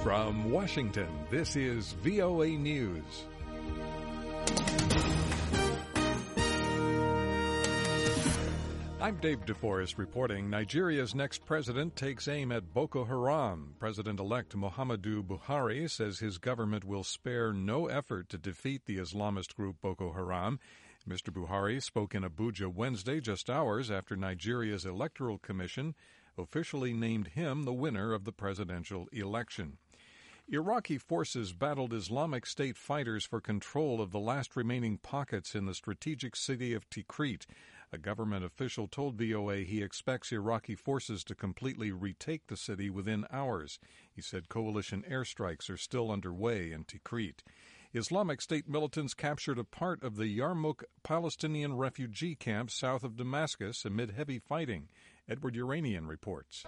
From Washington, this is VOA News. I'm Dave DeForest reporting Nigeria's next president takes aim at Boko Haram. President-elect Muhammadu Buhari says his government will spare no effort to defeat the Islamist group Boko Haram. Mr. Buhari spoke in Abuja Wednesday, just hours after Nigeria's Electoral Commission officially named him the winner of the presidential election. Iraqi forces battled Islamic State fighters for control of the last remaining pockets in the strategic city of Tikrit. A government official told VOA he expects Iraqi forces to completely retake the city within hours. He said coalition airstrikes are still underway in Tikrit. Islamic State militants captured a part of the Yarmouk Palestinian refugee camp south of Damascus amid heavy fighting. Edward Uranian reports.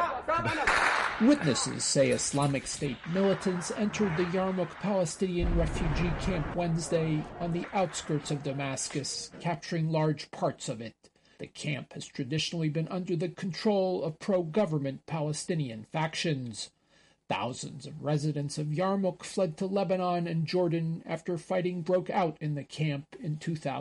Witnesses say Islamic State militants entered the Yarmouk Palestinian refugee camp Wednesday on the outskirts of Damascus, capturing large parts of it. The camp has traditionally been under the control of pro-government Palestinian factions. Thousands of residents of Yarmouk fled to Lebanon and Jordan after fighting broke out in the camp in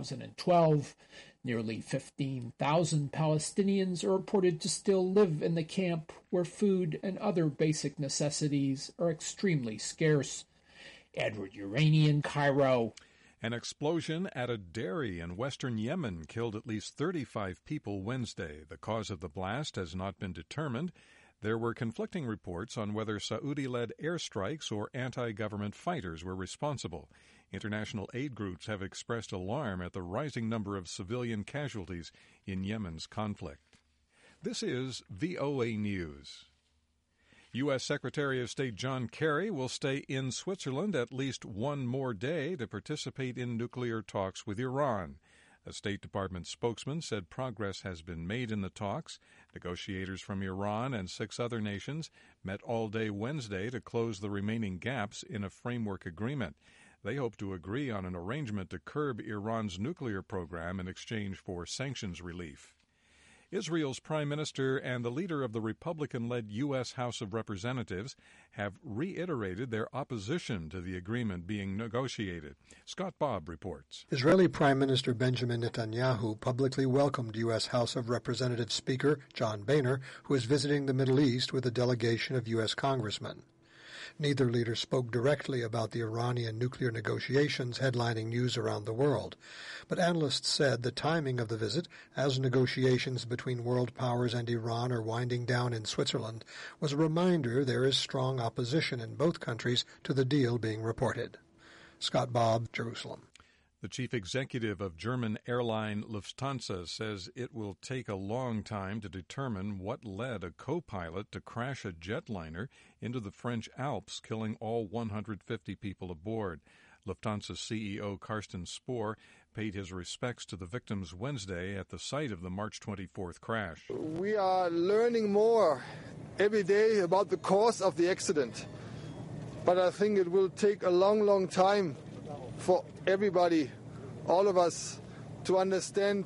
2012. Nearly 15,000 Palestinians are reported to still live in the camp, where food and other basic necessities are extremely scarce. Edward Uranian, Cairo. An explosion at a dairy in western Yemen killed at least 35 people Wednesday. The cause of the blast has not been determined. There were conflicting reports on whether Saudi-led airstrikes or anti-government fighters were responsible. International aid groups have expressed alarm at the rising number of civilian casualties in Yemen's conflict. This is VOA News. U.S. Secretary of State John Kerry will stay in Switzerland at least one more day to participate in nuclear talks with Iran. A State Department spokesman said progress has been made in the talks. Negotiators from Iran and 6 other nations met all day Wednesday to close the remaining gaps in a framework agreement. They hope to agree on an arrangement to curb Iran's nuclear program in exchange for sanctions relief. Israel's prime minister and the leader of the Republican-led U.S. House of Representatives have reiterated their opposition to the agreement being negotiated. Scott Bobb reports. Israeli Prime Minister Benjamin Netanyahu publicly welcomed U.S. House of Representatives Speaker John Boehner, who is visiting the Middle East with a delegation of U.S. congressmen. Neither leader spoke directly about the Iranian nuclear negotiations headlining news around the world, but analysts said the timing of the visit, as negotiations between world powers and Iran are winding down in Switzerland, was a reminder there is strong opposition in both countries to the deal being reported. Scott Bobb, Jerusalem. The chief executive of German airline Lufthansa says it will take a long time to determine what led a co-pilot to crash a jetliner into the French Alps, killing all 150 people aboard. Lufthansa CEO Carsten Spohr paid his respects to the victims Wednesday at the site of the March 24th crash. We are learning more every day about the cause of the accident, but I think it will take a long, long time for everybody, all of us, to understand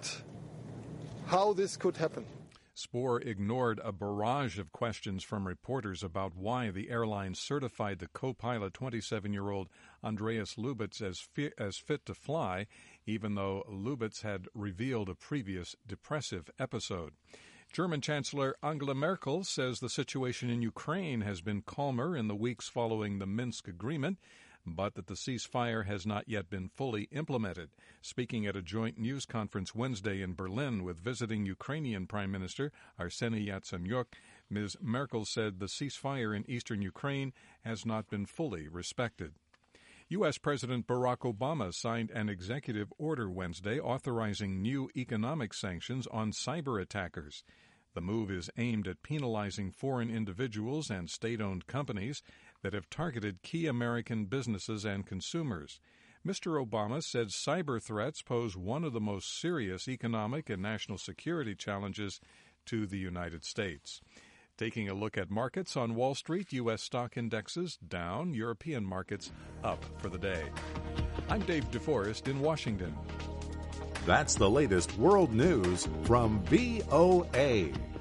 how this could happen. Spohr ignored a barrage of questions from reporters about why the airline certified the co-pilot 27-year-old Andreas Lubitz as fit to fly, even though Lubitz had revealed a previous depressive episode. German Chancellor Angela Merkel says the situation in Ukraine has been calmer in the weeks following the Minsk agreement, but that the ceasefire has not yet been fully implemented. Speaking at a joint news conference Wednesday in Berlin with visiting Ukrainian Prime Minister Arseniy Yatsenyuk, Ms. Merkel said the ceasefire in eastern Ukraine has not been fully respected. U.S. President Barack Obama signed an executive order Wednesday authorizing new economic sanctions on cyber attackers. The move is aimed at penalizing foreign individuals and state-owned companies that have targeted key American businesses and consumers. Mr. Obama said cyber threats pose one of the most serious economic and national security challenges to the United States. Taking a look at markets on Wall Street, U.S. stock indexes down, European markets up for the day. I'm Dave DeForest in Washington. That's the latest world news from VOA.